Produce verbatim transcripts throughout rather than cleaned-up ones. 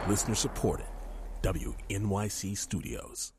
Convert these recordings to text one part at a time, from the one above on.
Listener supported. W N Y C Studios.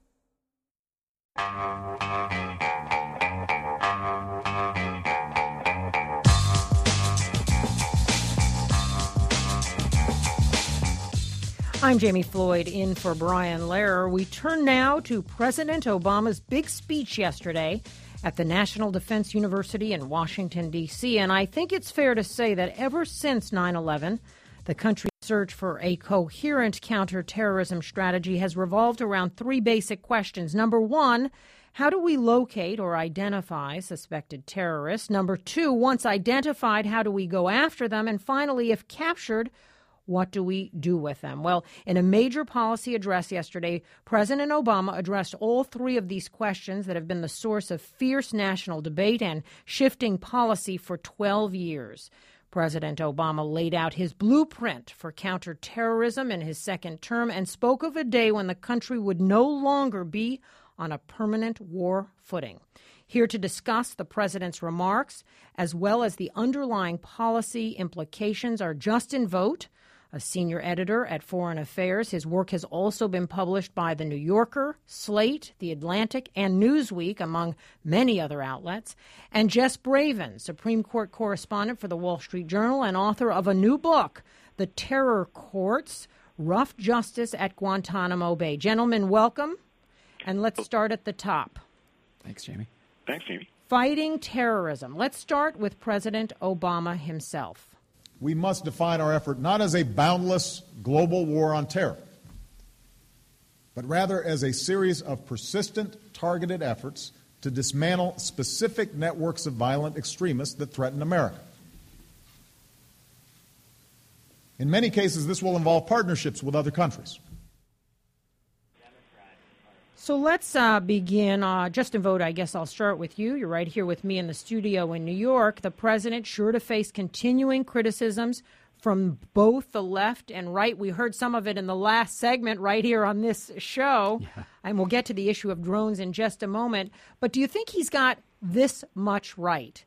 I'm Jamie Floyd in for Brian Lehrer. We turn now to President Obama's big speech yesterday at the National Defense University in Washington, D C And I think it's fair to say that ever since nine eleven, the country's search for a coherent counterterrorism strategy has revolved around three basic questions. Number one, how do we locate or identify suspected terrorists? Number two, once identified, how do we go after them? And finally, if captured, what do we do with them? Well, in a major policy address yesterday, President Obama addressed all three of these questions that have been the source of fierce national debate and shifting policy for twelve years. President Obama laid out his blueprint for counterterrorism in his second term and spoke of a day when the country would no longer be on a permanent war footing. Here to discuss the president's remarks, as well as the underlying policy implications, are Justin Vogt, a senior editor at Foreign Affairs. His work has also been published by The New Yorker, Slate, The Atlantic, and Newsweek, among many other outlets. And Jess Braven, Supreme Court correspondent for The Wall Street Journal and author of a new book, The Terror Courts, Rough Justice at Guantanamo Bay. Gentlemen, welcome. And let's start at the top. Thanks, Jamie. Thanks, Jamie. Fighting terrorism. Let's start with President Obama himself. We must define our effort not as a boundless global war on terror, but rather as a series of persistent, targeted efforts to dismantle specific networks of violent extremists that threaten America. In many cases, this will involve partnerships with other countries. So let's uh, begin. Uh, Justin Vogt, I guess I'll start with you. You're right here with me in the studio in New York. The president sure to face continuing criticisms from both the left and right. We heard some of it in the last segment right here on this show, yeah. And we'll get to the issue of drones in just a moment. But do you think he's got this much right?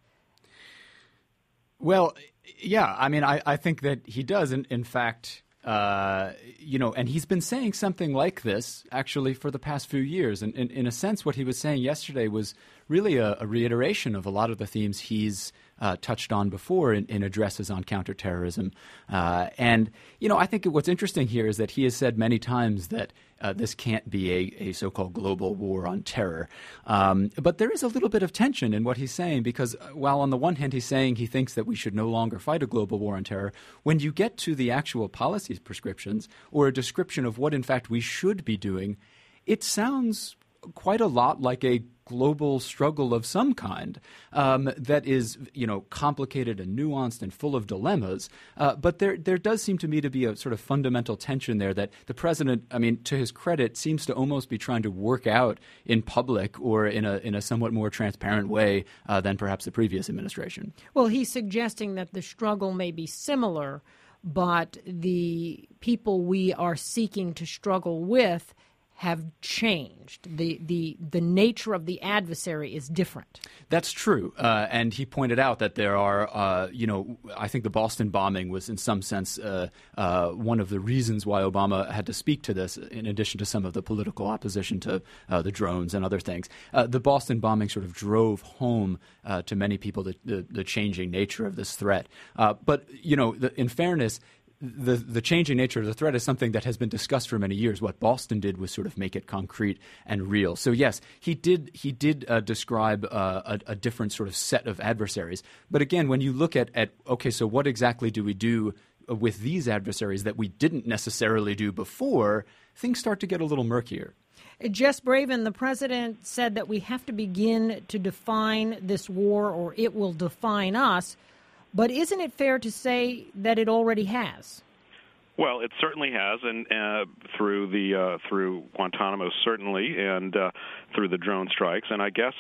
Well, yeah, I mean, I, I think that he does. In, in fact, Uh, you know, and he's been saying something like this actually for the past few years. And in, in a sense, what he was saying yesterday was really a, a reiteration of a lot of the themes he's uh, touched on before in, in addresses on counterterrorism. Uh, and, you know, I think what's interesting here is that he has said many times that uh, this can't be a, a so-called global war on terror. Um, but there is a little bit of tension in what he's saying, because while on the one hand he's saying he thinks that we should no longer fight a global war on terror, when you get to the actual policy prescriptions or a description of what in fact we should be doing, it sounds quite a lot like a global struggle of some kind um, that is, you know, complicated and nuanced and full of dilemmas. Uh, but there there does seem to me to be a sort of fundamental tension there that the president, I mean, to his credit, seems to almost be trying to work out in public or in a in a somewhat more transparent way uh, than perhaps the previous administration. Well, he's suggesting that the struggle may be similar, but the people we are seeking to struggle with have changed. The the the nature of the adversary is different. That's true. Uh, and he pointed out that there are, uh, you know, I think the Boston bombing was in some sense uh, uh, one of the reasons why Obama had to speak to this, in addition to some of the political opposition to uh, the drones and other things. Uh, the Boston bombing sort of drove home uh, to many people the, the, the changing nature of this threat. Uh, but, you know, the, in fairness, The the changing nature of the threat is something that has been discussed for many years. What Boston did was sort of make it concrete and real. So yes, he did he did uh, describe uh, a, a different sort of set of adversaries. But again, when you look at, at okay, so what exactly do we do with these adversaries that we didn't necessarily do before? Things start to get a little murkier. Jess Braven, the president said that we have to begin to define this war, or it will define us. But isn't it fair to say that it already has? Well, it certainly has, and uh, through the uh, through Guantanamo certainly, and uh, through the drone strikes. And I guess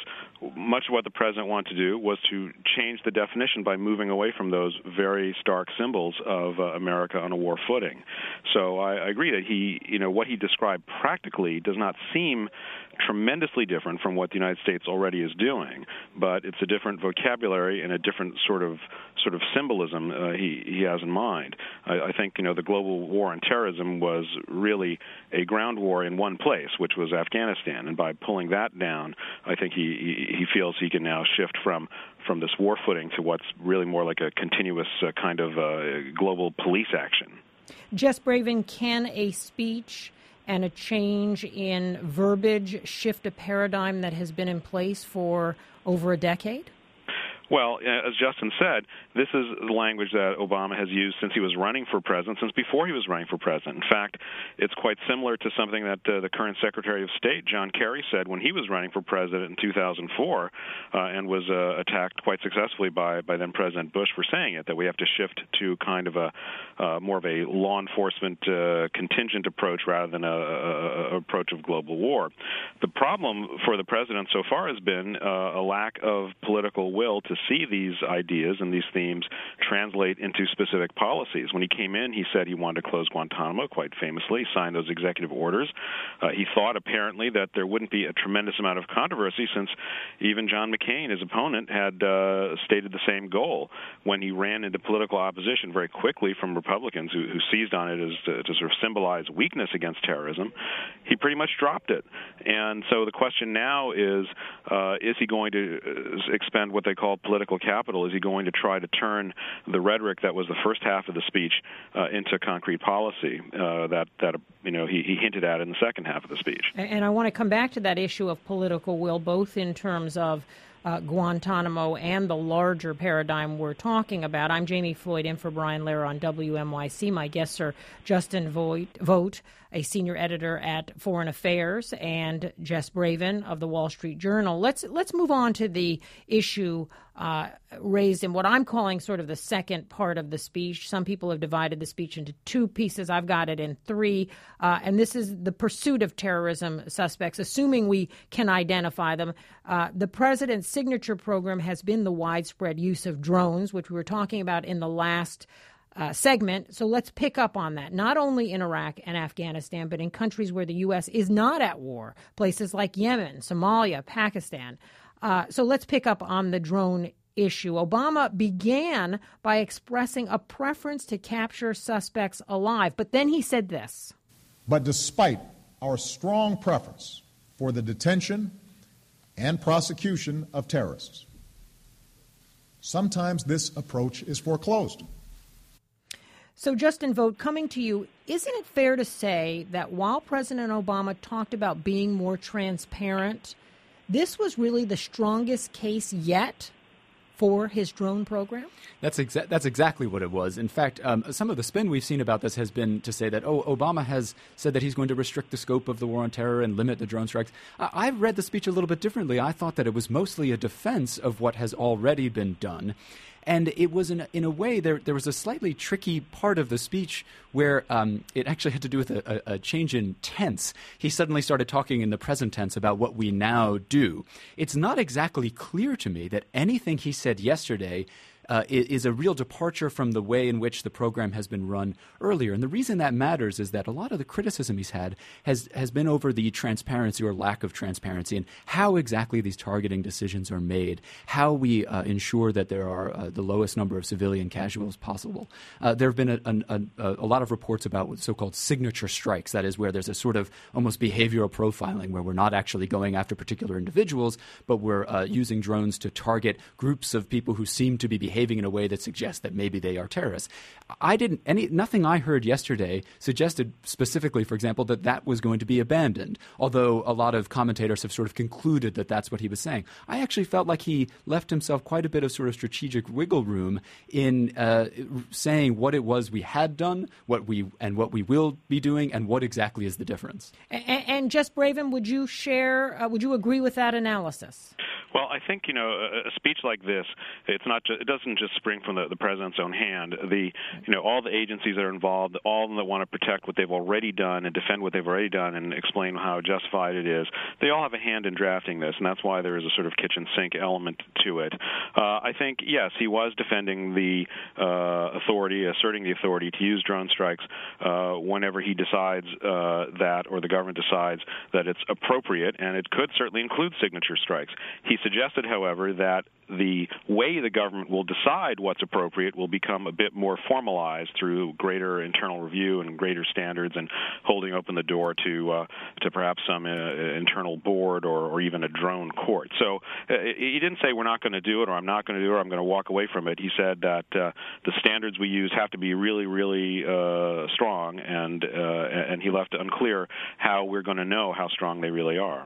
much of what the president wanted to do was to change the definition by moving away from those very stark symbols of uh, America on a war footing. So I, I agree that he, you know, what he described practically does not seem tremendously different from what the United States already is doing, but it's a different vocabulary and a different sort of sort of symbolism uh, he he has in mind. I, I think you know the global war on terrorism was really a ground war in one place, which was Afghanistan, and by pulling that down, I think he he, he feels he can now shift from from this war footing to what's really more like a continuous uh, kind of uh, global police action. Jess Bravin, can a speech and a change in verbiage shift a paradigm that has been in place for over a decade? Well, as Justin said, this is the language that Obama has used since he was running for president, since before he was running for president. In fact, it's quite similar to something that uh, the current Secretary of State, John Kerry, said when he was running for president in two thousand four uh, and was uh, attacked quite successfully by, by then President Bush for saying it, that we have to shift to kind of a uh, more of a law enforcement uh, contingent approach rather than a, a, a approach of global war. The problem for the president so far has been uh, a lack of political will to see these ideas and these themes translate into specific policies. When he came in, he said he wanted to close Guantanamo, quite famously, signed those executive orders. Uh, he thought, apparently, that there wouldn't be a tremendous amount of controversy since even John McCain, his opponent, had uh, stated the same goal. When he ran into political opposition very quickly from Republicans who, who seized on it as to, to sort of symbolize weakness against terrorism, he pretty much dropped it. And so the question now is, uh, is he going to expend what they call political capital? Is he going to try to turn the rhetoric that was the first half of the speech uh, into concrete policy uh, that, that you know, he, he hinted at in the second half of the speech? And I want to come back to that issue of political will, both in terms of uh, Guantanamo and the larger paradigm we're talking about. I'm Jamie Floyd, in for Brian Lehrer on W M Y C. My guests are Justin Vogt, a senior editor at Foreign Affairs, and Jess Bravin of the Wall Street Journal. Let's let's move on to the issue uh, raised in what I'm calling sort of the second part of the speech. Some people have divided the speech into two pieces. I've got it in three, uh, and this is the pursuit of terrorism suspects, assuming we can identify them. Uh, the president's signature program has been the widespread use of drones, which we were talking about in the last Uh, segment. So let's pick up on that, not only in Iraq and Afghanistan, but in countries where the U S is not at war, places like Yemen, Somalia, Pakistan. Uh, so let's pick up on the drone issue. Obama began by expressing a preference to capture suspects alive, but then he said this. But despite our strong preference for the detention and prosecution of terrorists, sometimes this approach is foreclosed. So, Justin Vogt, coming to you, isn't it fair to say that while President Obama talked about being more transparent, this was really the strongest case yet for his drone program? That's exa- that's exactly what it was. In fact, um, some of the spin we've seen about this has been to say that, oh, Obama has said that he's going to restrict the scope of the war on terror and limit the drone strikes. I- I've read the speech a little bit differently. I thought that it was mostly a defense of what has already been done. And it was, in a, in a way, there there was a slightly tricky part of the speech where um, it actually had to do with a, a, a change in tense. He suddenly started talking in the present tense about what we now do. It's not exactly clear to me that anything he said yesterday Uh, is a real departure from the way in which the program has been run earlier. And the reason that matters is that a lot of the criticism he's had has, has been over the transparency or lack of transparency and how exactly these targeting decisions are made, how we uh, ensure that there are uh, the lowest number of civilian casualties possible. Uh, there have been a, a, a, a lot of reports about so-called signature strikes, that is where there's a sort of almost behavioral profiling where we're not actually going after particular individuals, but we're uh, using drones to target groups of people who seem to be behaving behaving in a way that suggests that maybe they are terrorists. I didn't any nothing I heard yesterday suggested specifically, for example, that that was going to be abandoned, although a lot of commentators have sort of concluded that that's what he was saying. I actually felt like he left himself quite a bit of sort of strategic wiggle room in uh, saying what it was we had done, what we and what we will be doing, and what exactly is the difference. And, and Jess Bravin, would you share, uh, would you agree with that analysis? Well, I think, you know, a, a speech like this, it's not just, it doesn't just spring from the, the president's own hand. The, you know, all the agencies that are involved, all of them that want to protect what they've already done and defend what they've already done and explain how justified it is, they all have a hand in drafting this, and that's why there is a sort of kitchen sink element to it. Uh, I think, yes, he was defending the uh, authority, asserting the authority to use drone strikes uh, whenever he decides uh, that, or the government decides that it's appropriate, and it could certainly include signature strikes. He suggested, however, that the way the government will decide what's appropriate will become a bit more formalized through greater internal review and greater standards, and holding open the door to uh, to perhaps some uh, internal board or, or even a drone court. So uh, he didn't say we're not going to do it, or I'm not going to do it, or I'm going to walk away from it. He said that uh, the standards we use have to be really, really uh, strong, and uh, and he left unclear how we're going to know how strong they really are.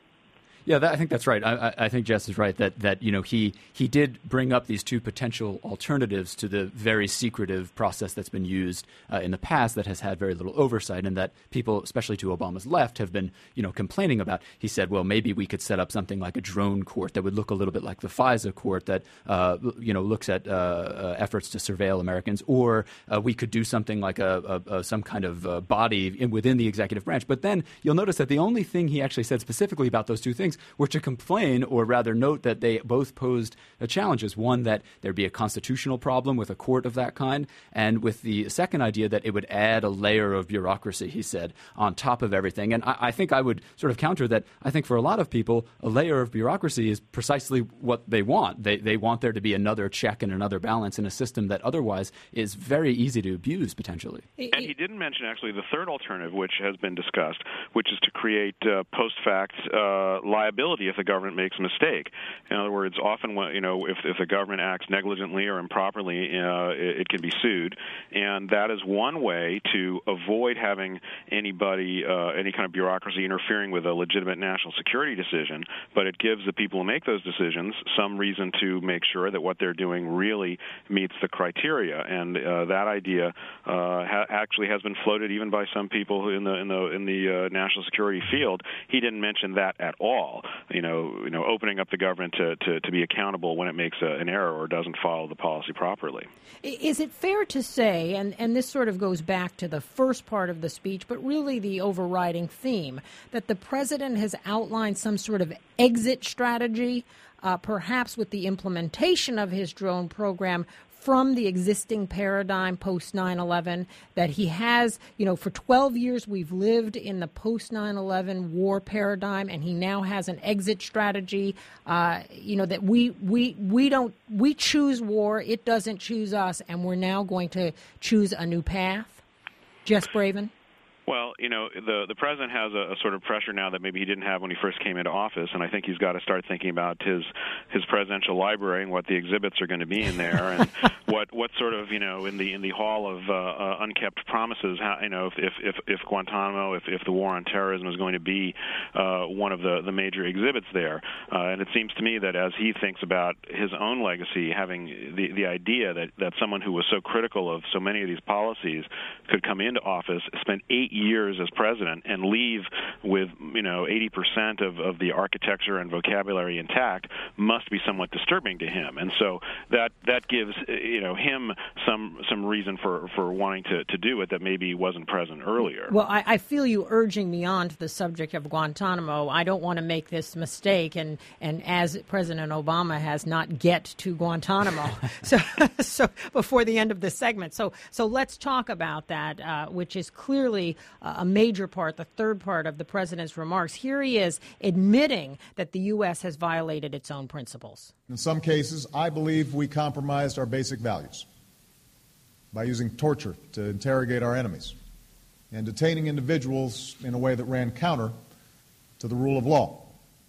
Yeah, that, I think that's right. I, I think Jess is right that, that you know he he did bring up these two potential alternatives to the very secretive process that's been used uh, in the past that has had very little oversight, and that people, especially to Obama's left, have been you know complaining about. He said, well, maybe we could set up something like a drone court that would look a little bit like the FISA court that uh, you know looks at uh, uh, efforts to surveil Americans, or uh, we could do something like a, a, a some kind of uh, body in, within the executive branch. But then you'll notice that the only thing he actually said specifically about those two things were to complain, or rather note that they both posed challenges. One, that there'd be a constitutional problem with a court of that kind, and with the second idea that it would add a layer of bureaucracy, he said, on top of everything. And I, I think I would sort of counter that. I think for a lot of people, a layer of bureaucracy is precisely what they want. They, they want there to be another check and another balance in a system that otherwise is very easy to abuse, potentially. And he didn't mention, actually, the third alternative, which has been discussed, which is to create uh, post-fact uh, liability if the government makes a mistake. In other words, often, when, you know, if, if the government acts negligently or improperly, uh, it, it can be sued, and that is one way to avoid having anybody, uh, any kind of bureaucracy interfering with a legitimate national security decision. But it gives the people who make those decisions some reason to make sure that what they're doing really meets the criteria. And uh, that idea uh, ha- actually has been floated even by some people who in the in the in the uh, national security field. He didn't mention that at all. You know, you know, opening up the government to, to, to be accountable when it makes a, an error or doesn't follow the policy properly. Is it fair to say, and, and this sort of goes back to the first part of the speech, but really the overriding theme, that the president has outlined some sort of exit strategy, uh, perhaps with the implementation of his drone program, from the existing paradigm post nine eleven, that he has, you know, for twelve years we've lived in the post nine eleven war paradigm, and he now has an exit strategy, uh, you know, that we, we, we don't, we choose war, it doesn't choose us, and we're now going to choose a new path? Jess Braven? Well, you know, the the president has a, a sort of pressure now that maybe he didn't have when he first came into office, and I think he's got to start thinking about his his presidential library and what the exhibits are going to be in there, and what what sort of, you know, in the in the hall of uh, uh, unkept promises, how, you know, if if if Guantanamo, if if the war on terrorism is going to be uh, one of the the major exhibits there, uh, and it seems to me that as he thinks about his own legacy, having the the idea that that someone who was so critical of so many of these policies could come into office, spend eight years as president, and leave with, you know, eighty percent of, of the architecture and vocabulary intact, must be somewhat disturbing to him. And so that that gives, you know, him some some reason for, for wanting to, to do it that maybe wasn't present earlier. Well, I, I feel you urging me on to the subject of Guantanamo. I don't want to make this mistake, and, and as President Obama has, not get to Guantanamo so so before the end of the segment. So so let's talk about that, uh, which is clearly uh, a major part, the third part of the president's remarks. Here he is admitting that the U S has violated its own principles. In some cases, I believe we compromised our basic values by using torture to interrogate our enemies and detaining individuals in a way that ran counter to the rule of law.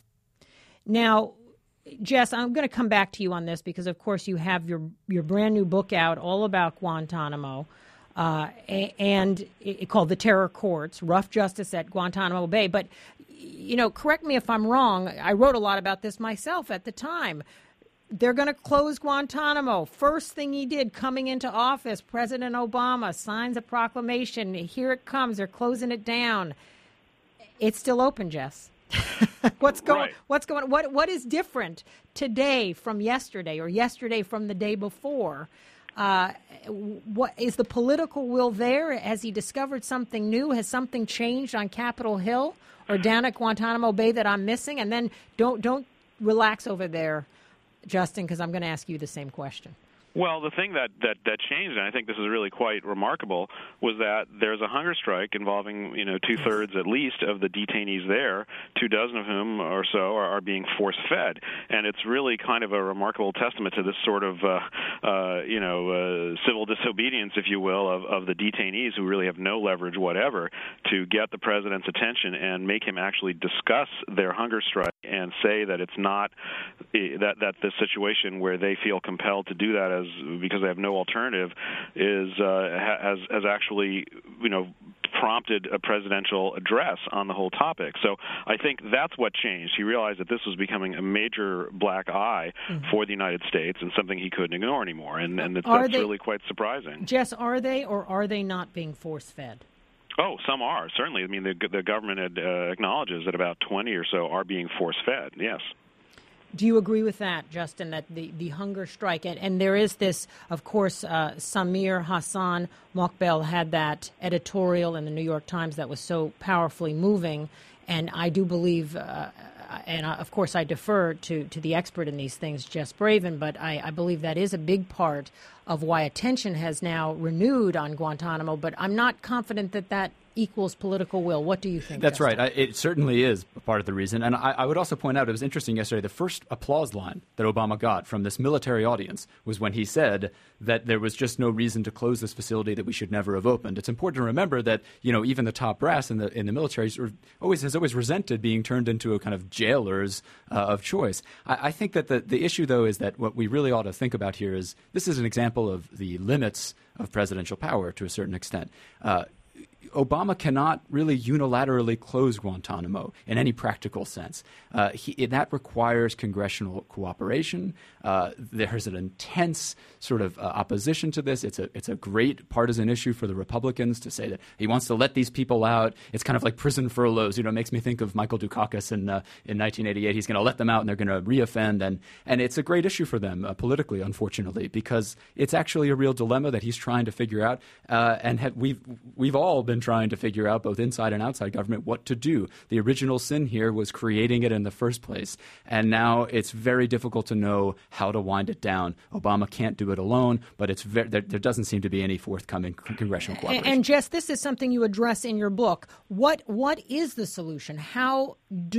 Now, Jess, I'm going to come back to you on this because, of course, you have your, your brand new book out all about Guantanamo. Uh, and it, called The Terror Courts, Rough Justice at Guantanamo Bay. But, you know, correct me if I'm wrong. I wrote a lot about this myself at the time. They're going to close Guantanamo. First thing he did coming into office, President Obama signs a proclamation. Here it comes. They're closing it down. It's still open, Jess. what's going? Right. What's going? What What is different today from yesterday, or yesterday from the day before? Uh, what is the political will there? Has he discovered something new? Has something changed on Capitol Hill or down at Guantanamo Bay that I'm missing? And then don't don't relax over there, Justin, because I'm going to ask you the same question. Well, the thing that, that, that changed, and I think this is really quite remarkable, was that there's a hunger strike involving, you know, two-thirds at least of the detainees there, two dozen of whom or so are, are being force-fed. And it's really kind of a remarkable testament to this sort of, uh, uh, you know, uh, civil disobedience, if you will, of, of the detainees who really have no leverage whatever to get the president's attention and make him actually discuss their hunger strike and say that it's not that that the situation where they feel compelled to do that as because they have no alternative is uh, has has actually you know prompted a presidential address on the whole topic. So I think that's what changed. He realized that this was becoming a major black eye mm-hmm. for the United States and something he couldn't ignore anymore. And, and it's, that's they, really quite surprising. Jess, are they or are they not being force-fed? Oh, some are, certainly. I mean, the, the government had, uh, acknowledges that about twenty or so are being force-fed, yes. Do you agree with that, Justin, that the, the hunger strike, and, and there is this, of course, uh, Samir Hassan Mokbel had that editorial in the New York Times that was so powerfully moving, and I do believe, uh, and uh, of course I defer to, to the expert in these things, Jess Braven, but I, I believe that is a big part of why attention has now renewed on Guantanamo, but I'm not confident that that equals political will. What do you think? That's Justin? right. I, it certainly is part of the reason. And I, I would also point out, it was interesting yesterday, the first applause line that Obama got from this military audience was when he said that there was just no reason to close this facility, that we should never have opened. It's important to remember that, you know, even the top brass in the in the military sort of always has always resented being turned into a kind of jailers uh, of choice. I, I think that the, the issue, though, is that what we really ought to think about here is this is an example of the limits of presidential power to a certain extent. Uh, Obama cannot really unilaterally close Guantanamo in any practical sense. Uh, he, that requires congressional cooperation. Uh, there's an intense sort of uh, opposition to this. It's a it's a great partisan issue for the Republicans to say that he wants to let these people out. It's kind of like prison furloughs. You know, it makes me think of Michael Dukakis in uh, in nineteen eighty-eight. He's going to let them out and they're going to reoffend. And and it's a great issue for them uh, politically, unfortunately, because it's actually a real dilemma that he's trying to figure out. Uh, and have, we've we've all been trying to figure out, both inside and outside government, what to do. The original sin here was creating it in the first place, and now it's very difficult to know how to wind it down. Obama can't do it alone, but it's very, there, there doesn't seem to be any forthcoming congressional cooperation. And, and Jess, this is something you address in your book. What what is the solution? How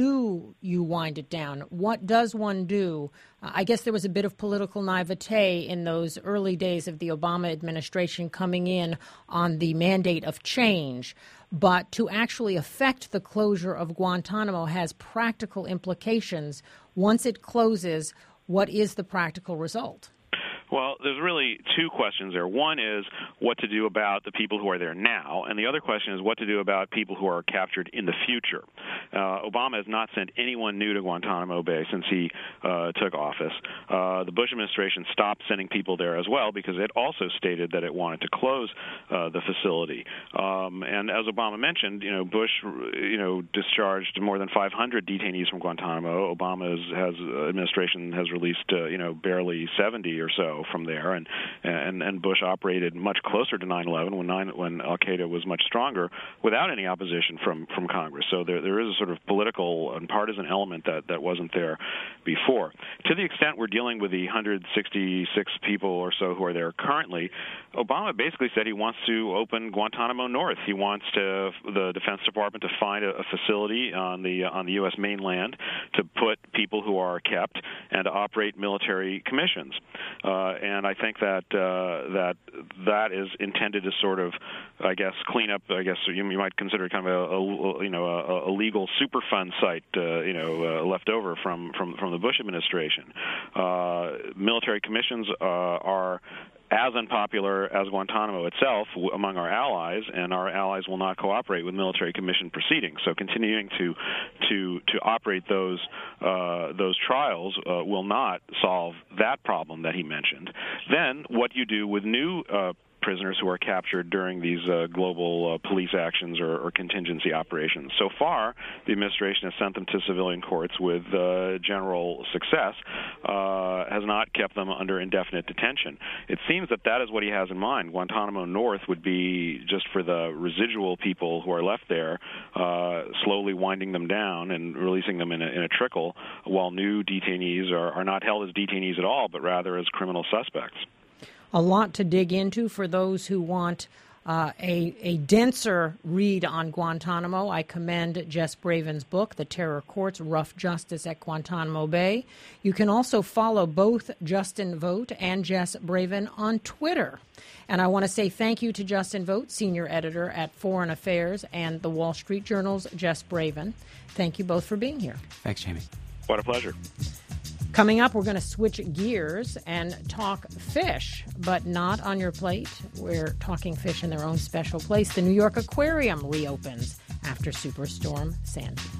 do you wind it down? What does one do? Uh, I guess there was a bit of political naivete in those early days of the Obama administration coming in on the mandate of change. But to actually affect the closure of Guantanamo has practical implications. Once it closes, what is the practical result? Well, there's really two questions there. One is what to do about the people who are there now, and the other question is what to do about people who are captured in the future. Uh, Obama has not sent anyone new to Guantanamo Bay since he uh, took office. Uh, the Bush administration stopped sending people there as well because it also stated that it wanted to close uh, the facility. Um, and as Obama mentioned, you know, Bush, you know, discharged more than five hundred detainees from Guantanamo. Obama's has uh, administration has released, uh, you know, barely seventy or so from there, and and and Bush operated much closer to nine eleven when nine, when Al Qaeda was much stronger, without any opposition from from Congress. So there there is a sort of political and partisan element that that wasn't there before. To the extent we're dealing with the one hundred sixty-six people or so who are there currently, Obama basically said he wants to open Guantanamo North. He wants to the Defense Department to find a, a facility on the on the U S mainland to put people who are kept and to operate military commissions. Uh, and I think that uh, that that is intended to sort of, I guess, clean up. I guess you, you might consider it kind of a, a you know a, a legal Superfund site, uh, you know, uh, left over from, from, from the Bush administration. Uh, military commissions uh, are as unpopular as Guantanamo itself among our allies, and our allies will not cooperate with military commission proceedings. So continuing to to to operate those uh, those trials uh, will not solve that problem that he mentioned. Then what you do with new uh, prisoners who are captured during these uh, global uh, police actions or, or contingency operations. So far, the administration has sent them to civilian courts with uh, general success, uh, has not kept them under indefinite detention. It seems that that is what he has in mind. Guantanamo North would be just for the residual people who are left there, uh, slowly winding them down and releasing them in a, in a trickle, while new detainees are, are not held as detainees at all, but rather as criminal suspects. A lot to dig into for those who want uh, a, a denser read on Guantanamo. I commend Jess Braven's book, The Terror Courts, Rough Justice at Guantanamo Bay. You can also follow both Justin Vogt and Jess Braven on Twitter. And I want to say thank you to Justin Vogt, senior editor at Foreign Affairs, and the Wall Street Journal's Jess Braven. Thank you both for being here. Thanks, Jamie. What a pleasure. Coming up, we're going to switch gears and talk fish, but not on your plate. We're talking fish in their own special place. The New York Aquarium reopens after Superstorm Sandy.